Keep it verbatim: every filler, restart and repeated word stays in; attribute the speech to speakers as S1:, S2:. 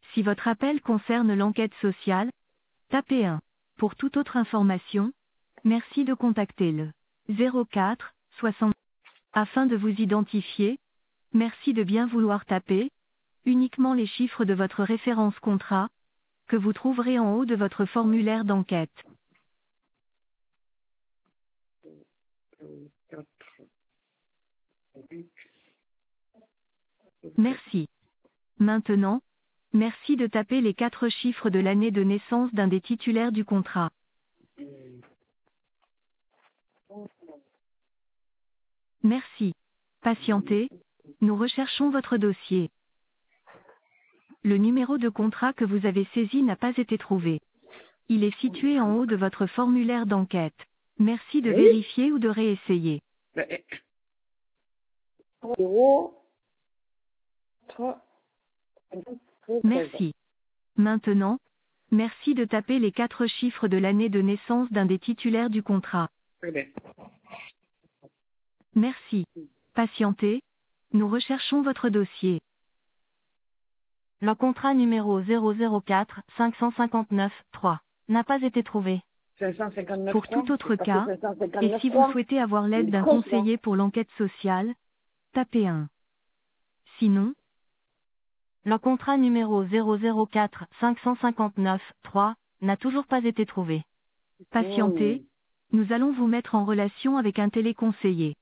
S1: Si votre appel concerne l'enquête sociale, tapez un. Pour toute autre information, merci de contacter le zéro quatre soixante. Afin de vous identifier, merci de bien vouloir taper uniquement les chiffres de votre référence contrat, que vous trouverez en haut de votre formulaire d'enquête. Merci. Maintenant, merci de taper les quatre chiffres de l'année de naissance d'un des titulaires du contrat. Merci. Patientez, nous recherchons votre dossier. Le numéro de contrat que vous avez saisi n'a pas été trouvé. Il est situé en haut de votre formulaire d'enquête. Merci de
S2: Oui.
S1: vérifier ou de réessayer.
S2: zéro, trois, treize.
S1: Merci. Maintenant, merci de taper les quatre chiffres de l'année de naissance d'un des titulaires du contrat.
S2: Très bien.
S1: Merci. Patientez, nous recherchons votre dossier. Le contrat numéro zéro zéro quatre cinq cent cinquante-neuf trois n'a pas été trouvé.
S2: cinq cent cinquante-neuf.
S1: Pour tout autre cas, et si vous
S2: trois.
S1: souhaitez avoir l'aide
S2: Il
S1: d'un
S2: compte,
S1: conseiller pour l'enquête sociale, tapez un. Sinon, le contrat numéro zéro zéro quatre cinq cent cinquante-neuf trois n'a toujours pas été trouvé. Patientez, nous allons vous mettre en relation avec un téléconseiller.